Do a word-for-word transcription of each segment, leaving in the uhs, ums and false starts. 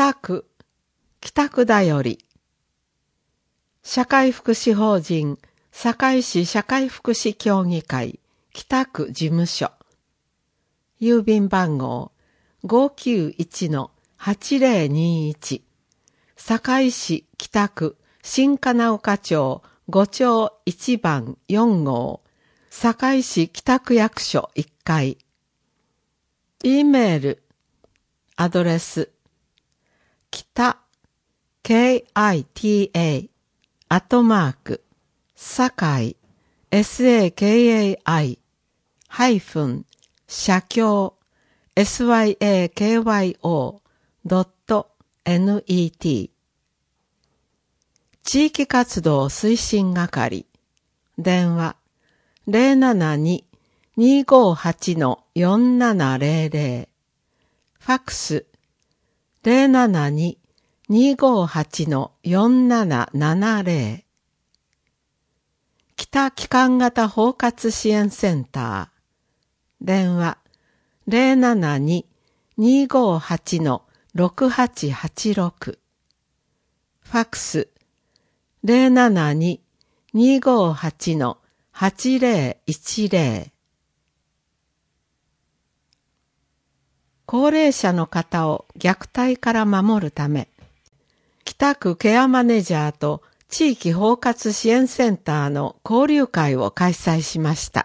北区、北区だより。社会福祉法人、堺市社会福祉協議会、北区事務所。郵便番号 ごーきゅういちのはちぜろにいち。堺市北区新金岡町ご丁いち番よん号。堺市北区役所いっかい。E メール、アドレス、北、ケーアイティーエー、アットマーク、さかい、エスエーケーエーアイ、ハイフン、社協、エスワイエーケーワイオー、ドット、ネット。地域活動推進係。電話、ゼロななに にーごーはち のよんななゼロゼロ。ファックス、ゼロななに にーごーはち のよんななななゼロ。北機関型包括支援センター。電話、ゼロななに にーごーはち のろくはちはちろく。ファックス、ゼロななに にーごーはち のはちぜろいちぜろ。高齢者の方を虐待から守るため、北区ケアマネジャーと地域包括支援センターの交流会を開催しました。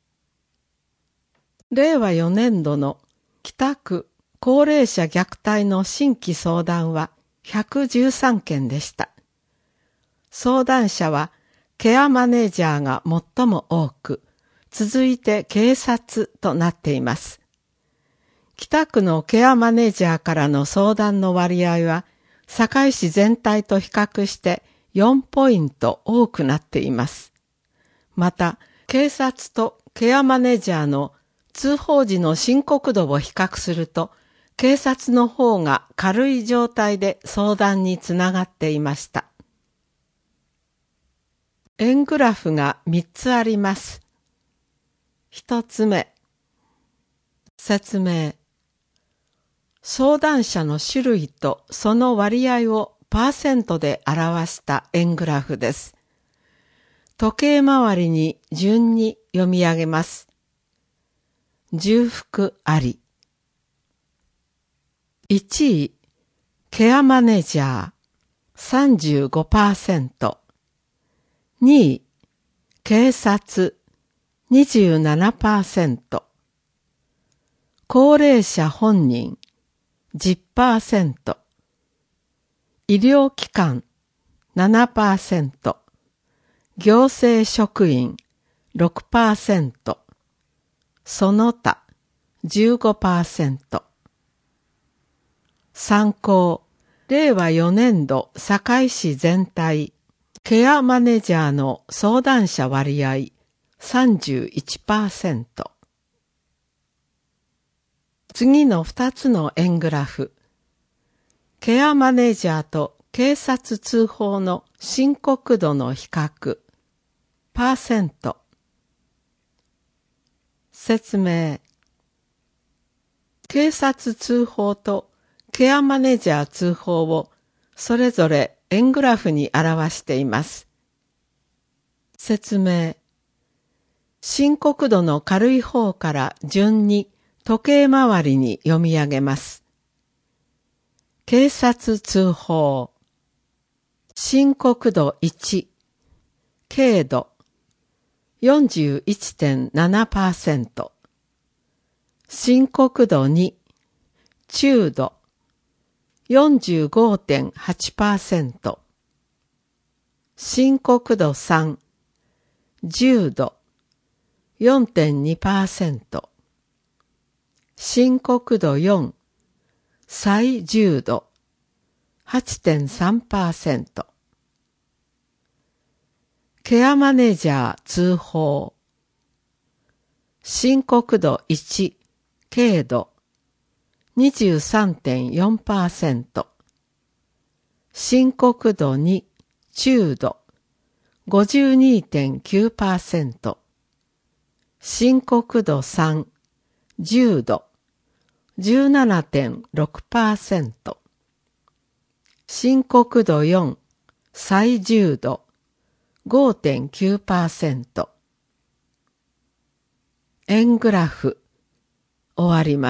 れいわよねんどの北区高齢者虐待の新規相談はひゃくじゅうさんけんでした。相談者はケアマネージャーが最も多く、続いて警察となっています。北区のケアマネージャーからの相談の割合は、堺市全体と比較してよんポイント多くなっています。また、警察とケアマネージャーの通報時の深刻度を比較すると、警察の方が軽い状態で相談につながっていました。円グラフがみっつあります。ひとつめ、説明。相談者の種類とその割合をパーセントで表した円グラフです。時計回りに順に読み上げます。重複あり。いちい、ケアマネージャー さんじゅうごパーセント。にい、警察 にじゅうななパーセント。高齢者本人 じゅっパーセント。医療機関 ななパーセント。行政職員 ろくパーセント。その他 じゅうごパーセント。参考、れいわよねんど堺市全体ケアマネージャーの相談者割合 さんじゅういちパーセント。次のふたつの円グラフ。ケアマネージャーと警察通報の深刻度の比較。パーセント。説明。警察通報とケアマネージャー通報をそれぞれ円グラフに表しています。説明。深刻度の軽い方から順に時計回りに読み上げます。警察通報。深刻度いち、軽度 よんじゅういってんななパーセント。深刻度に、中度 よんじゅうごてんはちパーセント。深刻度さん、重度 よんてんにパーセント。深刻度よん、最重度 はちてんさんパーセント。ケアマネージャー通報。深刻度いち、軽度 にじゅうさんてんよんパーセント。深刻度に、中度 ごじゅうにてんきゅうパーセント。深刻度さん、重度 じゅうななてんろくパーセント。 深刻度よん、最重度 ごてんきゅうパーセント。円グラフ終わります。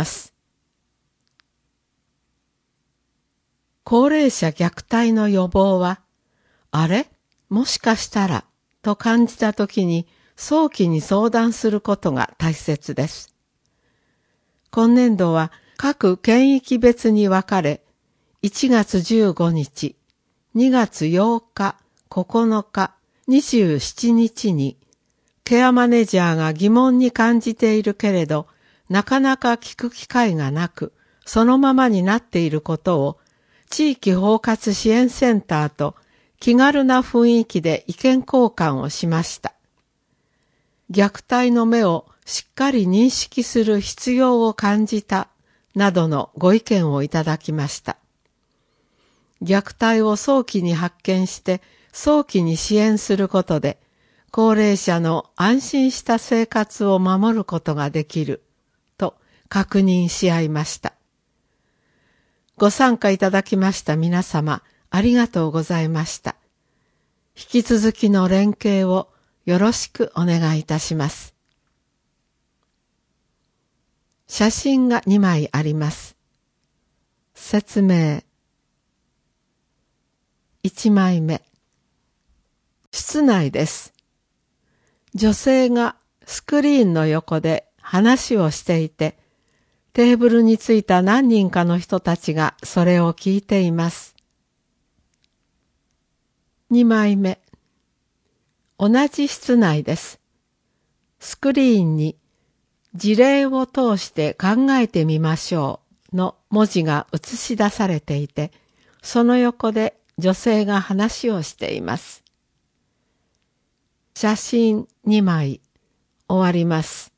高齢者虐待の予防は、あれもしかしたらと感じたときに早期に相談することが大切です。今年度は各県域別に分かれ、いちがつじゅうごにち、にがつようか、ここのか、にじゅうしちにちに、ケアマネージャーが疑問に感じているけれど、なかなか聞く機会がなく、そのままになっていることを、地域包括支援センターと気軽な雰囲気で意見交換をしました。虐待の目をしっかり認識する必要を感じた、などのご意見をいただきました。虐待を早期に発見して早期に支援することで、高齢者の安心した生活を守ることができる、と確認し合いました。ご参加いただきました皆様、ありがとうございました。引き続きの連携をよろしくお願いいたします。写真がにまいあります。説明。いちまいめ。室内です。女性がスクリーンの横で話をしていて、テーブルについた何人かの人たちがそれを聞いています。にまいめ。同じ室内です。スクリーンに事例を通して考えてみましょうの文字が映し出されていて、その横で女性が話をしています。写真にまい終わります。